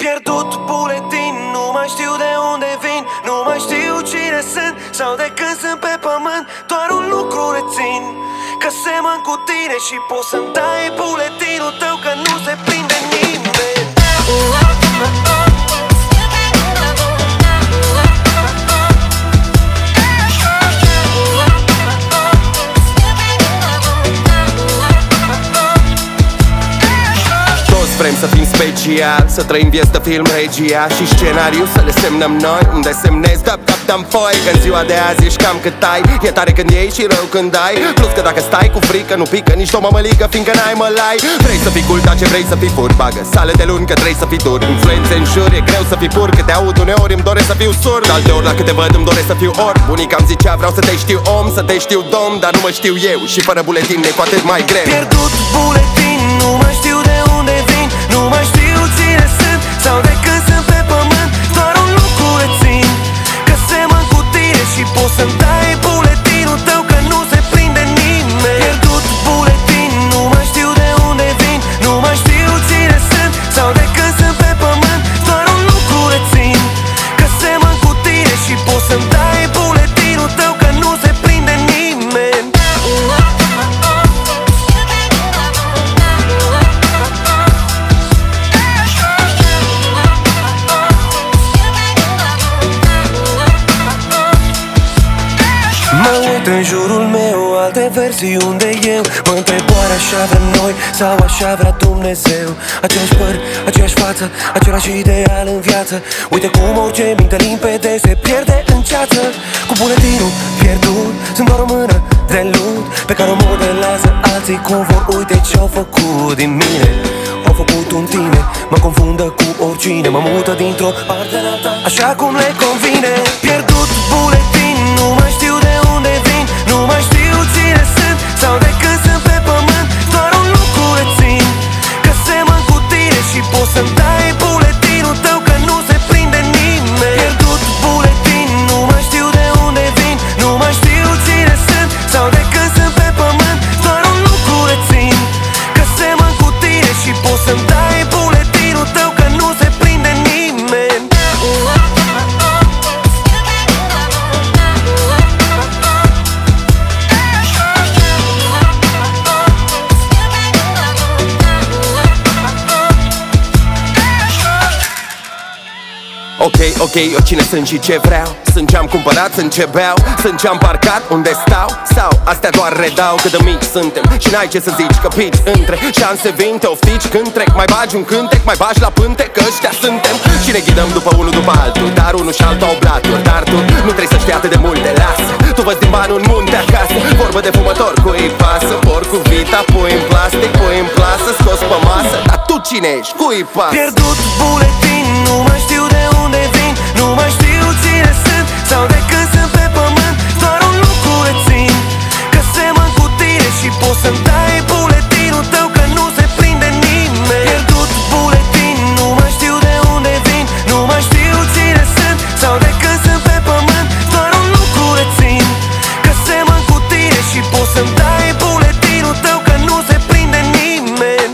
Pierdut buletin, nu mai știu de unde vin, nu mai știu cine sunt sau de când sunt pe pământ. Doar un lucru rețin, că semăn cu tine și poți să-mi dai buletinul tău, că nu se prinde nimeni. Vrem să fim special, să trăim vieți de film regia și scenariu să le semnăm noi, unde semnezi dăm foi. Că în ziua de azi ești cam cât ai, e tare când iei și rău când ai. Plus că dacă stai cu frică nu pică nici o mămăligă, fiindcă n-ai mălai. Vrei să fii cool, dar ce vrei să fii fur, bagă sale de luni că trebuie să fii dur. Influențe în jur, e greu să fii pur, că te aud uneori îmi doresc să fiu surd. Alteori la câte văd îmi doresc să fiu orb. Bunica îmi zicea vreau să te știu om, să te știu domn, dar nu mă știu eu și fără buletin e cu atât mai greu. Pierdut buletin, nu mai știu de unde vin, nu mai știu cine sunt sau de când sunt pe pământ. Doar un lucru rețin, că semăn cu tine și poți să-mi dai buletinul tău, că nu se prinde nimeni. Pierdut buletin, nu mai știu de unde vin, nu mai știu cine sunt sau de când sunt pe pământ. Doar un lucru rețin, că semăn cu tine și poți să-mi dai buletinul tău, că nu se prinde nimeni. Mă uit în jurul meu, alte versiuni de eu. Mă întreb oare așa avem noi sau așa vrea Dumnezeu. Aceeași păr, aceeași față, același ideal în viață. Uite cum orice minte limpede se pierde în ceață. Cu buletinul pierdut, sunt doar o mână de lut pe care o modelează alții cum vor. Uite ce-au făcut din mine, au făcut un tine. Mă confundă cu oricine, mă mută dintr-o parte în alta, așa cum le convine. Pierdut buletin, nu mai știu de unde vin, nu mai știu cine sunt sau de când sunt pe pământ. Doar un lucru rețin, că semăn cu tine și poți să-mi dai buletinul tău, că nu se prinde nimeni. Pierdut buletin, nu mai știu de unde vin, nu mai știu cine sunt sau de când sunt pe pământ. Doar un lucru rețin, că semăn cu tine și poți să-mi dai buletinul tău, că nu se prinde nimeni. Ok, eu cine sunt și ce vreau. Sunt ce-am cumpărat, sunt ce beau, sunt ce-am parcat, unde stau. Sau astea doar redau, că de mici suntem și n-ai ce să zici, că pici între șanse vin, te oftici când trec. Mai bagi un cântec, mai bagi la pântec, că ăștia suntem. Și ne ghidăm după unul după altul, dar unul și altul au blaturi. Dar tu nu trebuie să știi atât de multe, lasă. Tu văd din bani un munte acasă, vorbă de fumător, cui pasă. Porc cu vita, pui în plastic, pui în plasă, scos pe masă. Dar tu cine ești, cui pasă? Pierdut buletin, nu mai știu de unde vin, nu mai știu cine sunt sau de când sunt pe pământ. Doar un lucru rețin, că semăn cu tine și poți să-mi dai buletinul tău, că nu se prinde nimeni. Pierdut buletin, nu mai știu de unde vin, nu mai știu cine sunt sau de când sunt pe pământ. Doar un lucru rețin, că semăn cu tine și poți să-mi dai buletinul tău, că nu se prinde nimeni.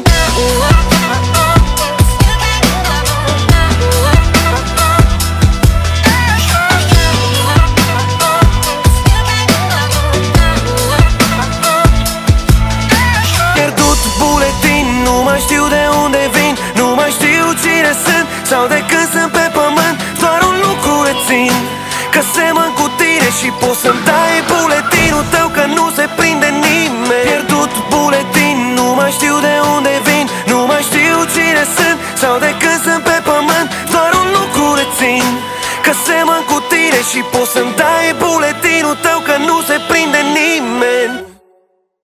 Nu mai știu de unde vin, nu mai știu cine sunt sau de când sunt pe pământ. Doar un lucru rețin, că semăn cu tine și poți să-mi dai buletinul tău, că nu se prinde nimeni. Pierdut buletin, nu mai știu de unde vin, nu mai știu cine sunt sau de când sunt pe pământ. Doar un lucru rețin, că semăn cu tine și poți să-mi dai buletinul tău, că nu se prinde nimeni.